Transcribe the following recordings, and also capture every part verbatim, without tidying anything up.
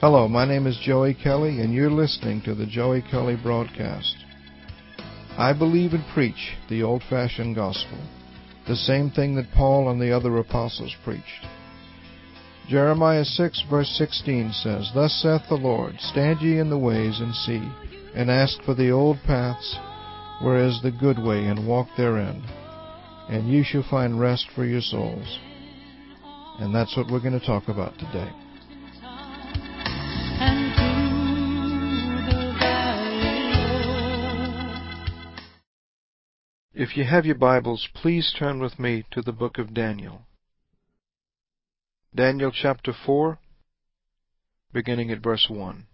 Hello, my name is Joey Kelly, and you're listening to the Joey Kelly Broadcast. I believe and preach the old-fashioned gospel, the same thing that Paul and the other apostles preached. Jeremiah six, verse sixteen says, Thus saith the Lord, Stand ye in the ways, and see, and ask for the old paths, where is the good way, and walk therein, and ye shall find rest for your souls. And that's what we're going to talk about today. If you have your Bibles, please turn with me to the book of Daniel. Daniel chapter four, beginning at verse one.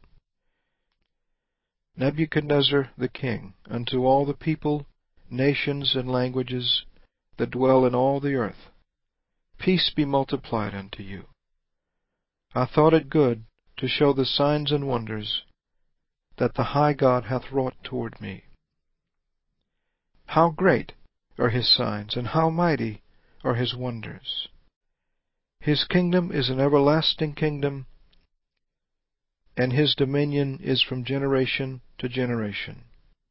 Nebuchadnezzar the king, unto all the people, nations, and languages that dwell in all the earth, peace be multiplied unto you. I thought it good to show the signs and wonders that the high God hath wrought toward me. How great are his signs, and how mighty are his wonders! His kingdom is an everlasting kingdom, and his dominion is from generation to generation.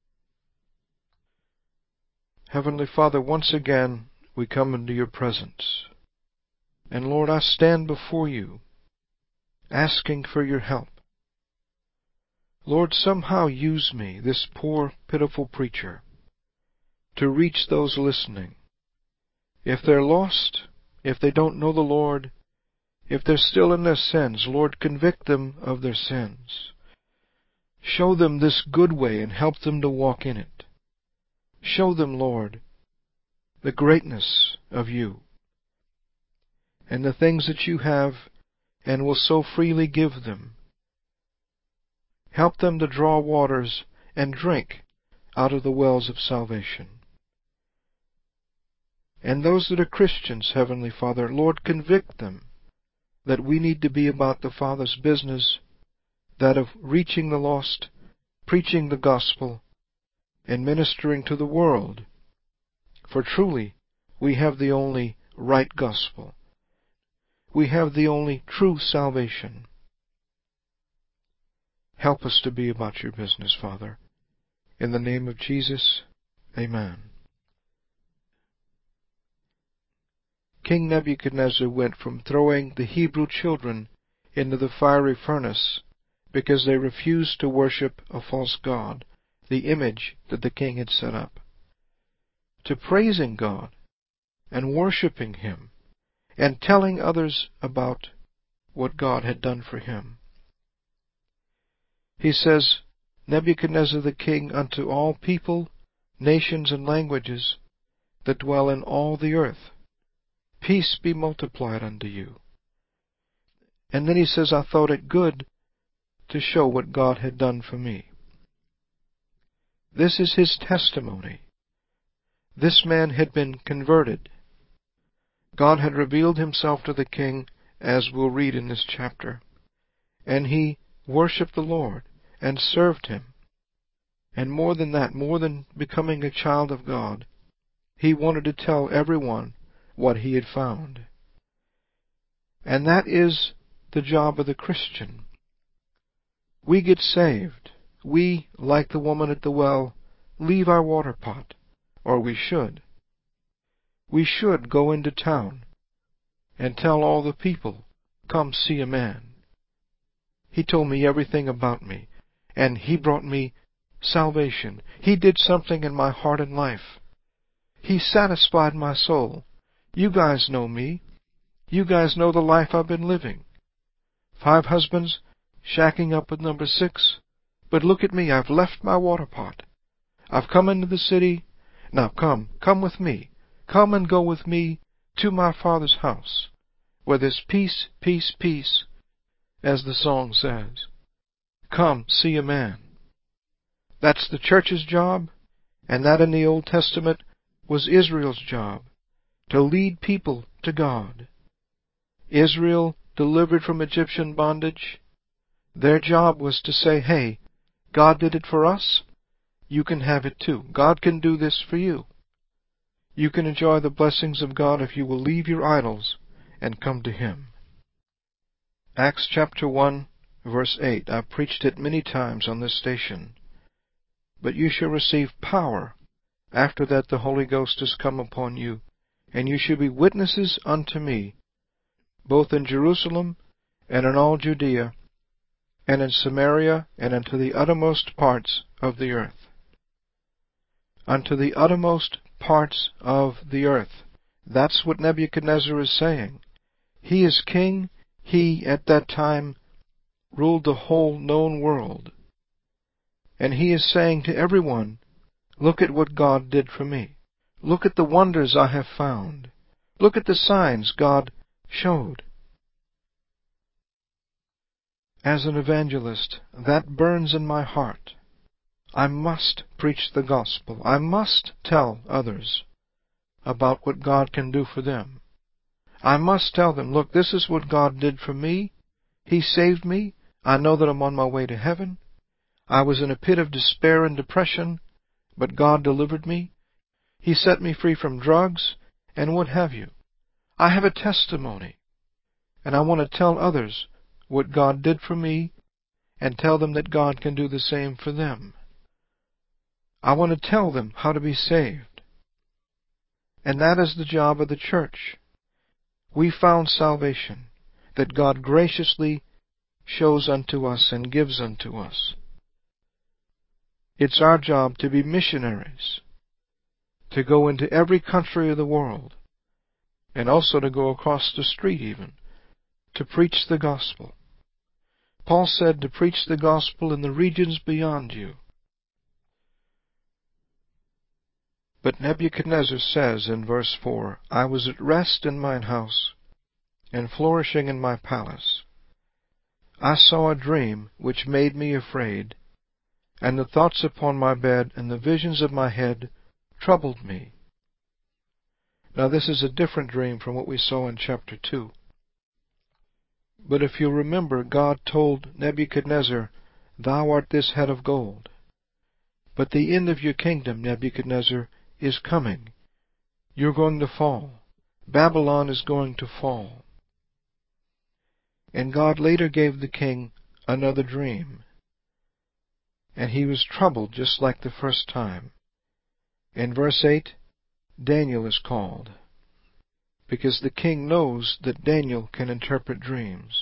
Heavenly Father, once again we come into your presence. And Lord, I stand before you, asking for your help. Lord, somehow use me, this poor, pitiful preacher, to reach those listening. If they're lost, if they don't know the Lord, if they're still in their sins, Lord, convict them of their sins. Show them this good way and help them to walk in it. Show them, Lord, the greatness of you and the things that you have and will so freely give them. Help them to draw waters and drink out of the wells of salvation. And those that are Christians, Heavenly Father, Lord, convict them that we need to be about the Father's business, that of reaching the lost, preaching the gospel, and ministering to the world. For truly, we have the only right gospel. We have the only true salvation. Help us to be about your business, Father. In the name of Jesus, amen. King Nebuchadnezzar went from throwing the Hebrew children into the fiery furnace because they refused to worship a false god, the image that the king had set up, to praising God and worshiping him and telling others about what God had done for him. He says, Nebuchadnezzar the king, unto all people, nations, and languages that dwell in all the earth, peace be multiplied unto you. And then he says, I thought it good to show what God had done for me. This is his testimony. This man had been converted. God had revealed himself to the king, as we'll read in this chapter, and he worshiped the Lord and served him. And more than that, more than becoming a child of God, he wanted to tell everyone what he had found. And that is the job of the Christian. We get saved. We, like the woman at the well, leave our water pot, or we should. We should go into town and tell all the people, come see a man. He told me everything about me, and he brought me salvation. He did something in my heart and life. He satisfied my soul. You guys know me. You guys know the life I've been living. Five husbands, shacking up with number six. But look at me, I've left my water pot. I've come into the city. Now come, come with me. Come and go with me to my Father's house, where there's peace, peace, peace, as the song says. Come, see a man. That's the church's job, and that in the Old Testament was Israel's job, to lead people to God. Israel, delivered from Egyptian bondage, their job was to say, hey, God did it for us, you can have it too. God can do this for you. You can enjoy the blessings of God if you will leave your idols and come to Him. Acts chapter one, verse eight. I've preached it many times on this station. But you shall receive power after that the Holy Ghost is come upon you, and you shall be witnesses unto me, both in Jerusalem and in all Judea, and in Samaria, and unto the uttermost parts of the earth. Unto the uttermost parts of the earth. That's what Nebuchadnezzar is saying. He is king. He, at that time, ruled the whole known world. And he is saying to everyone, look at what God did for me. Look at the wonders I have found. Look at the signs God showed. As an evangelist, that burns in my heart. I must preach the gospel. I must tell others about what God can do for them. I must tell them, look, this is what God did for me. He saved me. I know that I'm on my way to heaven. I was in a pit of despair and depression, but God delivered me. He set me free from drugs and what have you. I have a testimony, and I want to tell others what God did for me and tell them that God can do the same for them. I want to tell them how to be saved. And that is the job of the church. We found salvation that God graciously shows unto us and gives unto us. It's our job to be missionaries, to go into every country of the world, and also to go across the street even, to preach the gospel. Paul said to preach the gospel in the regions beyond you. But Nebuchadnezzar says in verse four, I was at rest in mine house, and flourishing in my palace. I saw a dream which made me afraid, and the thoughts upon my bed and the visions of my head troubled me. Now this is a different dream from what we saw in chapter two. But if you remember, God told Nebuchadnezzar, Thou art this head of gold. But the end of your kingdom, Nebuchadnezzar, is coming. You're going to fall. Babylon is going to fall. And God later gave the king another dream. And he was troubled just like the first time. In verse eight, Daniel is called, because the king knows that Daniel can interpret dreams.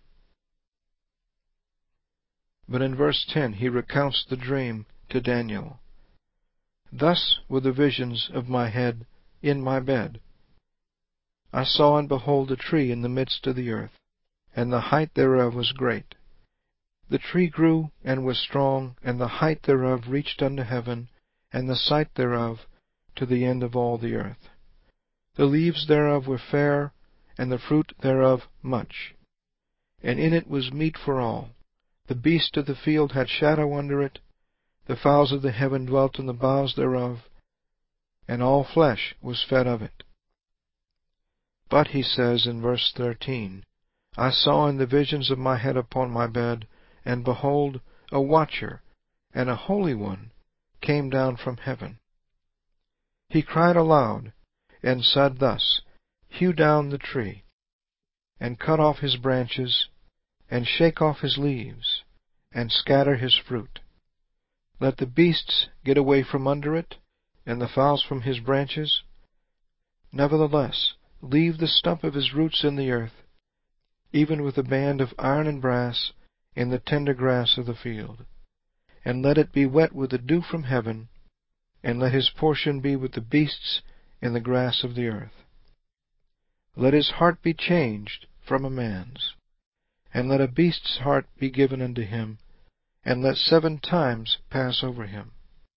But in verse ten, he recounts the dream to Daniel. Thus were the visions of my head in my bed. I saw and behold a tree in the midst of the earth, and the height thereof was great. The tree grew and was strong, and the height thereof reached unto heaven, and the sight thereof to the end of all the earth. The leaves thereof were fair, and the fruit thereof much. And in it was meat for all. The beasts of the field had shadow under it. The fowls of the heaven dwelt in the boughs thereof, and all flesh was fed of it. But, he says in verse thirteen, I saw in the visions of my head upon my bed, and behold, a watcher, and a holy one, came down from heaven. He cried aloud, and said thus, Hew down the tree, and cut off his branches, and shake off his leaves, and scatter his fruit. Let the beasts get away from under it, and the fowls from his branches. Nevertheless, leave the stump of his roots in the earth, even with a band of iron and brass in the tender grass of the field. And let it be wet with the dew from heaven, and let his portion be with the beasts in the grass of the earth. Let his heart be changed from a man's, and let a beast's heart be given unto him, and let seven times pass over him.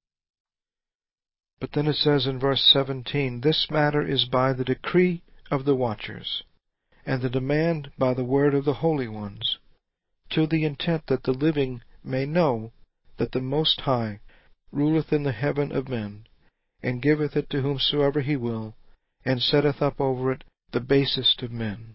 But then it says in verse seventeen, This matter is by the decree of the watchers, and the demand by the word of the holy ones, to the intent that the living may know that the Most High ruleth in the heaven of men, and giveth it to whomsoever he will, and setteth up over it the basest of men.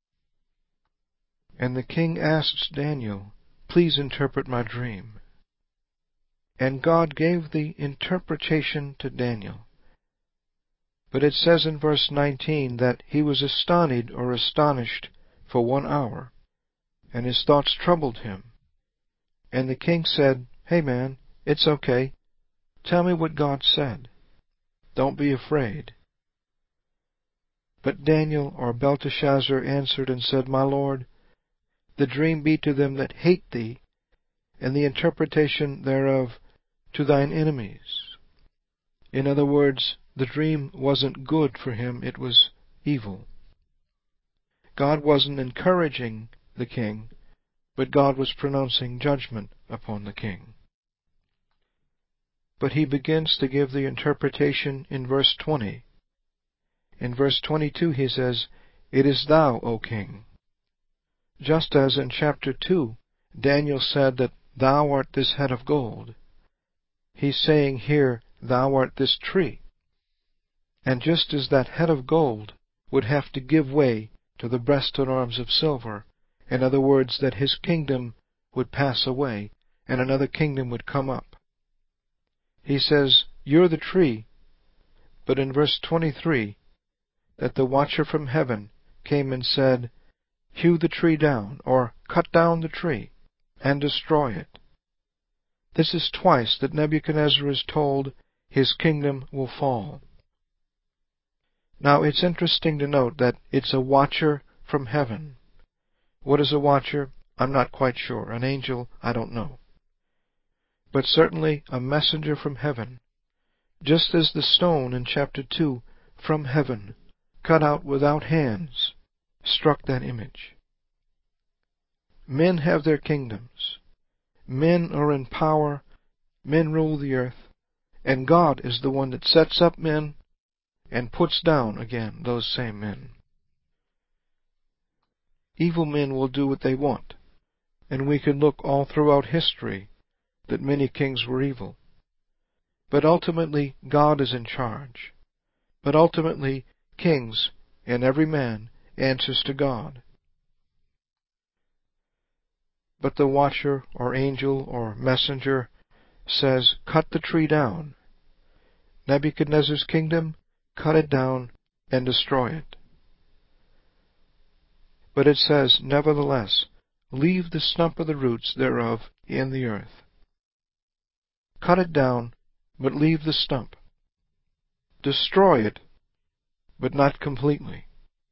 And the king asks Daniel, Please interpret my dream. And God gave the interpretation to Daniel. But it says in verse nineteen that he was astonished or astonished for one hour, and his thoughts troubled him. And the king said, "Hey man, it's okay. Tell me what God said. Don't be afraid." But Daniel or Belteshazzar answered and said, "My lord, the dream be to them that hate thee, and the interpretation thereof to thine enemies." In other words, the dream wasn't good for him, it was evil. God wasn't encouraging the king, but God was pronouncing judgment upon the king. But he begins to give the interpretation in verse twenty. In verse twenty-two he says, "It is thou, O king." Just as in chapter two, Daniel said that thou art this head of gold, he's saying here, thou art this tree. And just as that head of gold would have to give way to the breast and arms of silver, in other words, that his kingdom would pass away and another kingdom would come up. He says, you're the tree, but in verse twenty-three, that the watcher from heaven came and said, hew the tree down, or cut down the tree, and destroy it. This is twice that Nebuchadnezzar is told his kingdom will fall. Now it's interesting to note that it's a watcher from heaven. What is a watcher? I'm not quite sure. An angel? I don't know. But certainly a messenger from heaven, just as the stone in chapter two from heaven, cut out without hands, struck that image. Men have their kingdoms. Men are in power. Men rule the earth. And God is the one that sets up men and puts down again those same men. Evil men will do what they want, and we can look all throughout history that many kings were evil. But ultimately, God is in charge. But ultimately, kings and every man answers to God. But the watcher or angel or messenger says, cut the tree down. Nebuchadnezzar's kingdom, cut it down and destroy it. But it says, nevertheless, leave the stump of the roots thereof in the earth. Cut it down, but leave the stump. Destroy it, but not completely.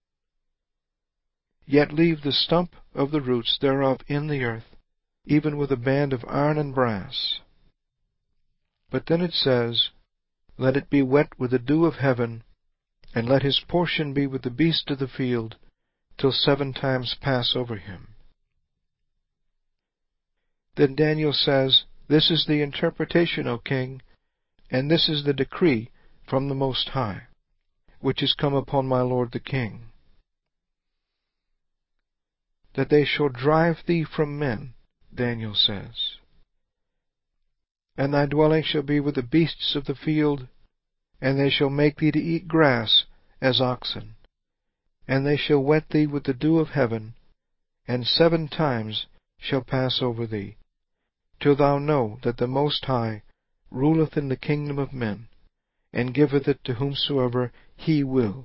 Yet leave the stump of the roots thereof in the earth, even with a band of iron and brass. But then it says, let it be wet with the dew of heaven, and let his portion be with the beast of the field, till seven times pass over him. Then Daniel says, this is the interpretation, O king, and this is the decree from the Most High, which is come upon my lord the king, that they shall drive thee from men, Daniel says, and thy dwelling shall be with the beasts of the field, and they shall make thee to eat grass as oxen, and they shall wet thee with the dew of heaven, and seven times shall pass over thee, till thou know that the Most High ruleth in the kingdom of men, and giveth it to whomsoever he will.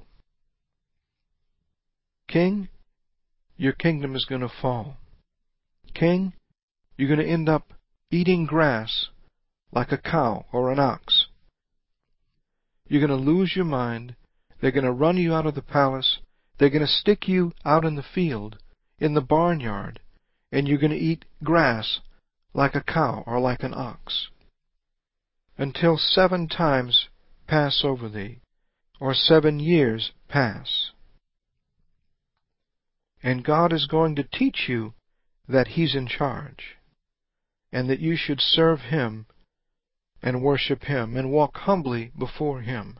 King, your kingdom is going to fall. King, you're going to end up eating grass like a cow or an ox. You're going to lose your mind. They're going to run you out of the palace. They're going to stick you out in the field, in the barnyard, and you're going to eat grass like a cow or like an ox, until seven times pass over thee, or seven years pass. And God is going to teach you that He's in charge, and that you should serve Him and worship Him and walk humbly before Him.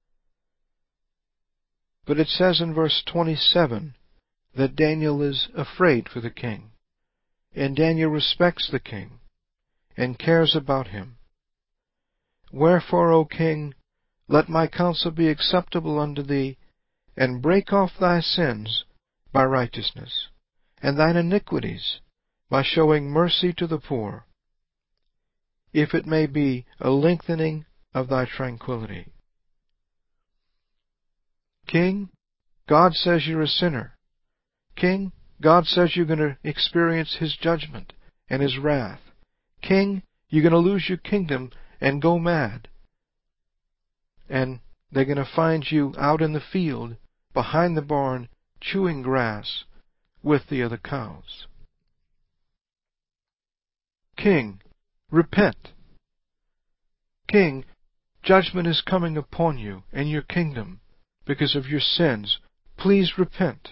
But it says in verse twenty-seven that Daniel is afraid for the king, and Daniel respects the king and cares about him. Wherefore, O king, let my counsel be acceptable unto thee, and break off thy sins by righteousness, and thine iniquities by showing mercy to the poor, if it may be a lengthening of thy tranquility. King, God says you're a sinner. King, God says you're going to experience His judgment and His wrath. King, you're going to lose your kingdom and go mad. And they're going to find you out in the field, behind the barn, chewing grass with the other cows. King, repent. King, judgment is coming upon you and your kingdom because of your sins. Please repent.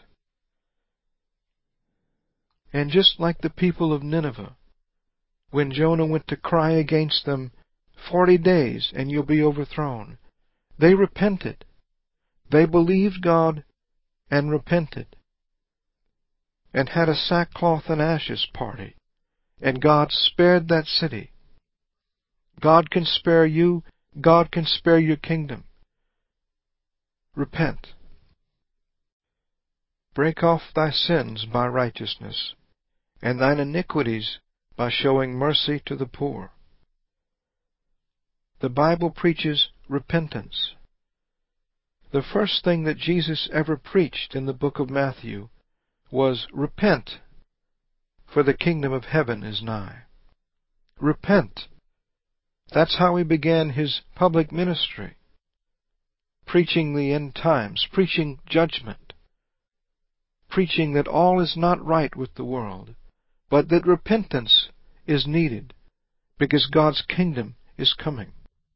And just like the people of Nineveh, when Jonah went to cry against them, forty days and you'll be overthrown, they repented. They believed God and repented, and had a sackcloth and ashes party, and God spared that city. God can spare you. God can spare your kingdom. Repent. Break off thy sins by righteousness, and thine iniquities by showing mercy to the poor. The Bible preaches repentance. The first thing that Jesus ever preached in the book of Matthew was, repent, for the kingdom of heaven is nigh. Repent. That's how He began His public ministry, preaching the end times, preaching judgment, preaching that all is not right with the world, but that repentance is needed because God's kingdom is coming.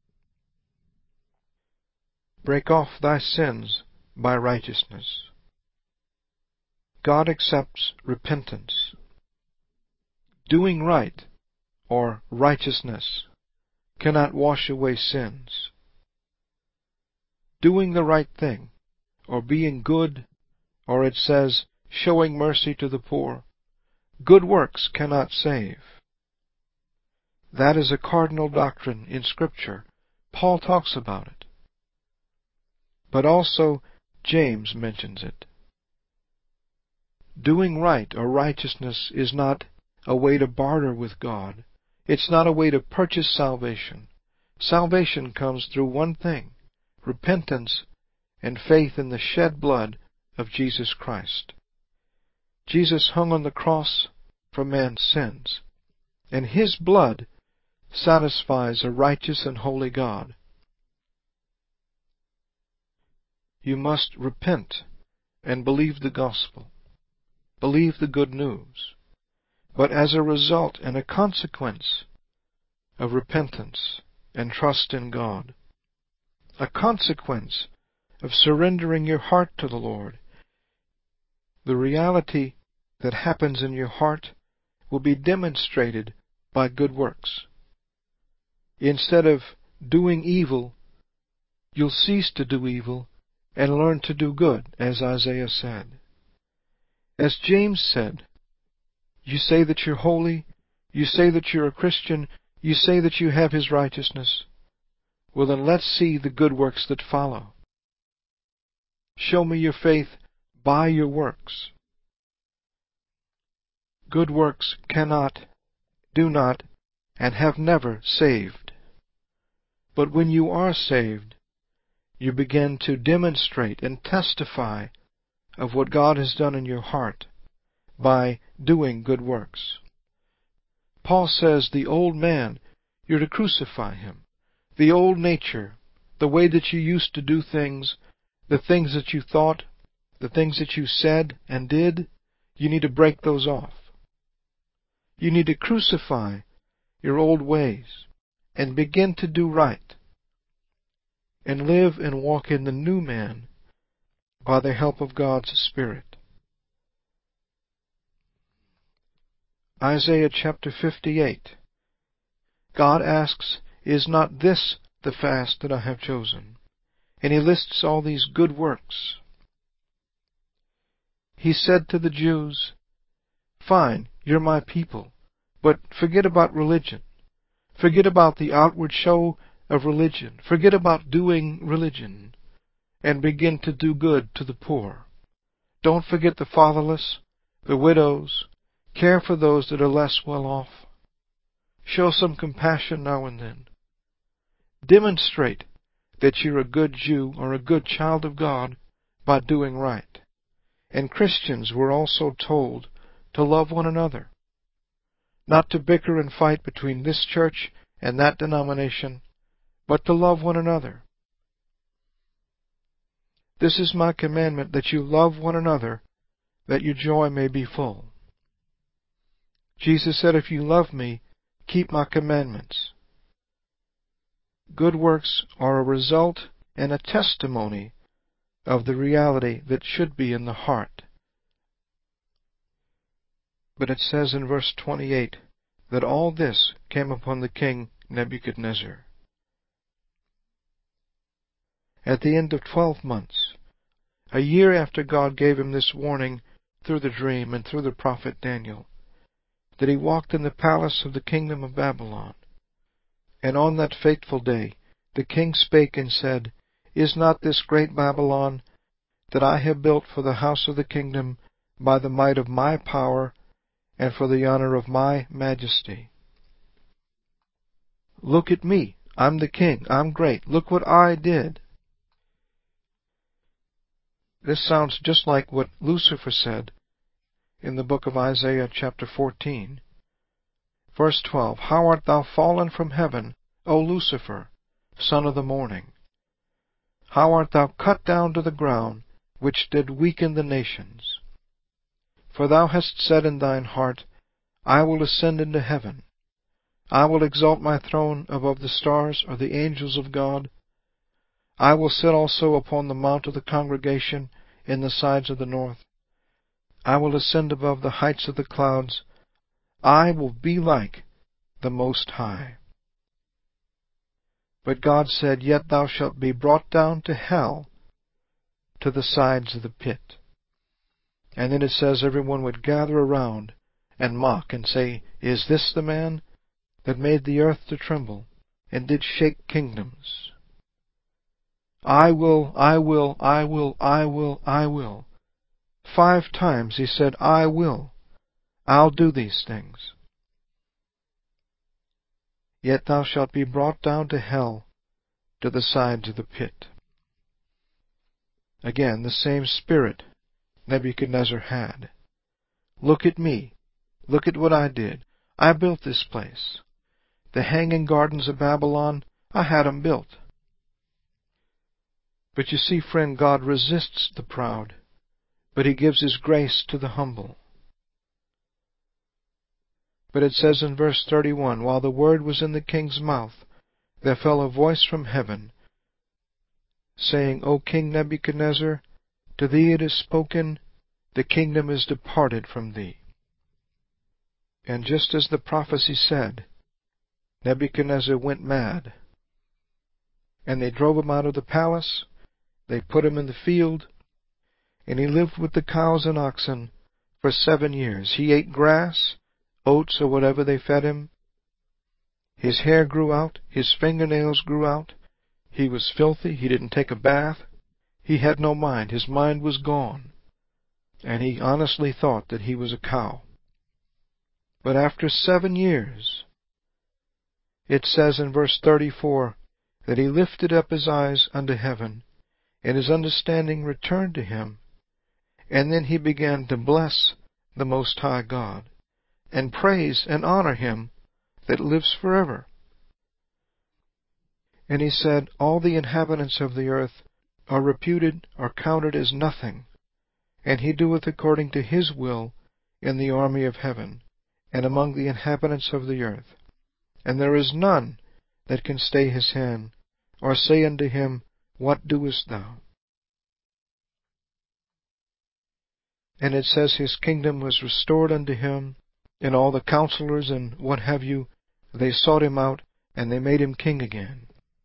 Break off thy sins by righteousness. God accepts repentance. Doing right, or righteousness, cannot wash away sins. Doing the right thing, or being good, or it says, showing mercy to the poor, good works cannot save. That is a cardinal doctrine in Scripture. Paul talks about it. But also, James mentions it. Doing right or righteousness is not a way to barter with God. It's not a way to purchase salvation. Salvation comes through one thing: repentance and faith in the shed blood of Jesus Christ. Jesus hung on the cross for man's sins, and His blood satisfies a righteous and holy God. You must repent and believe the gospel. Believe the good news. But as a result and a consequence of repentance and trust in God, a consequence of surrendering your heart to the Lord, the reality that happens in your heart will be demonstrated by good works. Instead of doing evil, you'll cease to do evil and learn to do good, as Isaiah said. As James said, you say that you're holy, you say that you're a Christian, you say that you have His righteousness. Well, then let's see the good works that follow. Show me your faith by your works. Good works cannot, do not, and have never saved. But when you are saved, you begin to demonstrate and testify of what God has done in your heart by doing good works. Paul says the old man, you're to crucify him. The old nature, the way that you used to do things, the things that you thought, the things that you said and did, you need to break those off. You need to crucify your old ways and begin to do right and live and walk in the new man by the help of God's Spirit. Isaiah chapter fifty-eight. God asks, is not this the fast that I have chosen? And He lists all these good works. He said to the Jews, fine, you're my people, but forget about religion. Forget about the outward show of religion. Forget about doing religion, and begin to do good to the poor. Don't forget the fatherless, the widows. Care for those that are less well off. Show some compassion now and then. Demonstrate that you're a good Jew or a good child of God by doing right. And Christians were also told to love one another, not to bicker and fight between this church and that denomination, but to love one another. This is my commandment, that you love one another, that your joy may be full. Jesus said, if you love me, keep my commandments. Good works are a result and a testimony of the reality that should be in the heart. But it says in verse twenty-eight that all this came upon the king Nebuchadnezzar. At the end of twelve months, a year after God gave him this warning through the dream and through the prophet Daniel, that he walked in the palace of the kingdom of Babylon. And on that fateful day the king spake and said, Is not this great Babylon, that I have built for the house of the kingdom by the might of my power and for the honor of my majesty? Look at me. I'm the king. I'm great. Look what I did. This sounds just like what Lucifer said in the book of Isaiah chapter fourteen. Verse twelve, How art thou fallen from heaven, O Lucifer, son of the morning? How art thou cut down to the ground, which did weaken the nations? For thou hast said in thine heart, I will ascend into heaven. I will exalt my throne above the stars or the angels of God. I will sit also upon the mount of the congregation in the sides of the north. I will ascend above the heights of the clouds. I will be like the Most High. But God said, Yet thou shalt be brought down to hell, to the sides of the pit. And then it says everyone would gather around and mock and say, Is this the man that made the earth to tremble and did shake kingdoms? I will, I will, I will, I will, I will. Five times he said, I will. I'll do these things. Yet thou shalt be brought down to hell, to the sides of the pit. Again, the same spirit Nebuchadnezzar had. Look at me. Look at what I did. I built this place. The hanging gardens of Babylon, I had them built. But you see, friend, God resists the proud, but He gives His grace to the humble. But it says in verse thirty-one, While the word was in the king's mouth, there fell a voice from heaven, saying, O King Nebuchadnezzar, to thee it is spoken, the kingdom is departed from thee. And just as the prophecy said, Nebuchadnezzar went mad. And they drove him out of the palace, they put him in the field, and he lived with the cows and oxen for seven years. He ate grass, oats, or whatever they fed him. His hair grew out, his fingernails grew out. He was filthy, he didn't take a bath. He had no mind, his mind was gone. And he honestly thought that he was a cow. But after seven years, it says in verse thirty-four, that he lifted up his eyes unto heaven, and his understanding returned to him, and then he began to bless the Most High God, and praise and honor Him that lives forever. And he said, All the inhabitants of the earth are reputed or counted as nothing, and He doeth according to His will in the army of heaven, and among the inhabitants of the earth. And there is none that can stay His hand, or say unto Him, What doest thou? And it says His kingdom was restored unto him, and all the counselors and what have you, they sought him out, and they made him king again.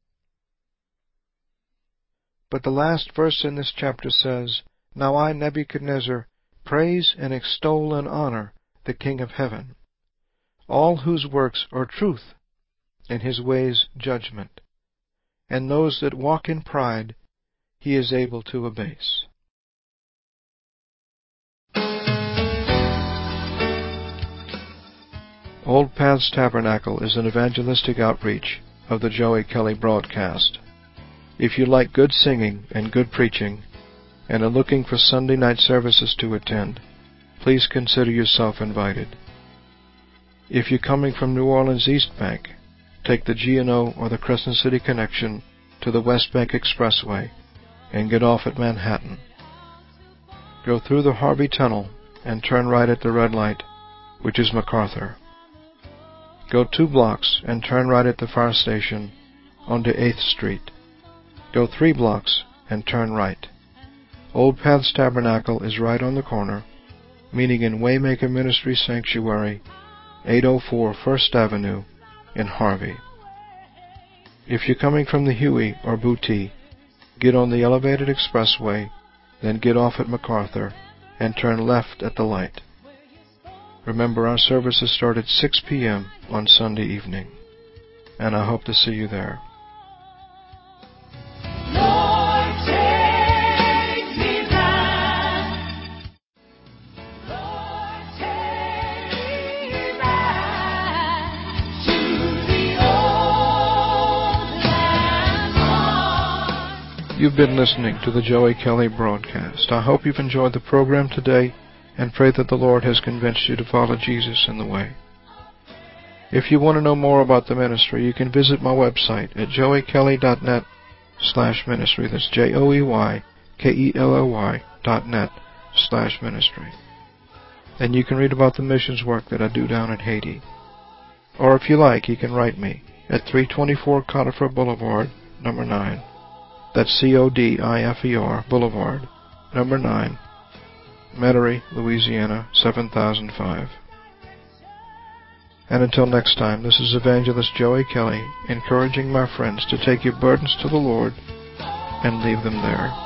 But the last verse in this chapter says, Now I, Nebuchadnezzar, praise and extol and honor the King of heaven, all whose works are truth, and His ways judgment, and those that walk in pride He is able to abase. Old Paths Tabernacle is an evangelistic outreach of the Joey Kelly broadcast. If you like good singing and good preaching, and are looking for Sunday night services to attend, please consider yourself invited. If you're coming from New Orleans East Bank, take the G and O or the Crescent City Connection to the West Bank Expressway and get off at Manhattan. Go through the Harvey Tunnel and turn right at the red light, which is MacArthur. Go two blocks and turn right at the fire station onto eighth Street. Go three blocks and turn right. Old Paths Tabernacle is right on the corner, meeting in Waymaker Ministry Sanctuary, eight oh four First Avenue in Harvey. If you're coming from the Huey or Booty, get on the elevated expressway, then get off at MacArthur and turn left at the light. Remember, our services start at six p.m. on Sunday evening, and I hope to see you there. Lord, take me back. Lord, take me back to the old land. You've been listening to the Joey Kelly broadcast. I hope you've enjoyed the program today and pray that the Lord has convinced you to follow Jesus in the way. If you want to know more about the ministry, you can visit my website at joey kelly dot net slash ministry. That's J O E Y K E L L Y dot net slash ministry. And you can read about the missions work that I do down in Haiti. Or if you like, you can write me at three twenty-four Codifer Boulevard, number nine. That's C O D I F E R Boulevard, number nine, Metairie, Louisiana, seven thousand five. And until next time, this is Evangelist Joey Kelly, encouraging my friends to take your burdens to the Lord and leave them there.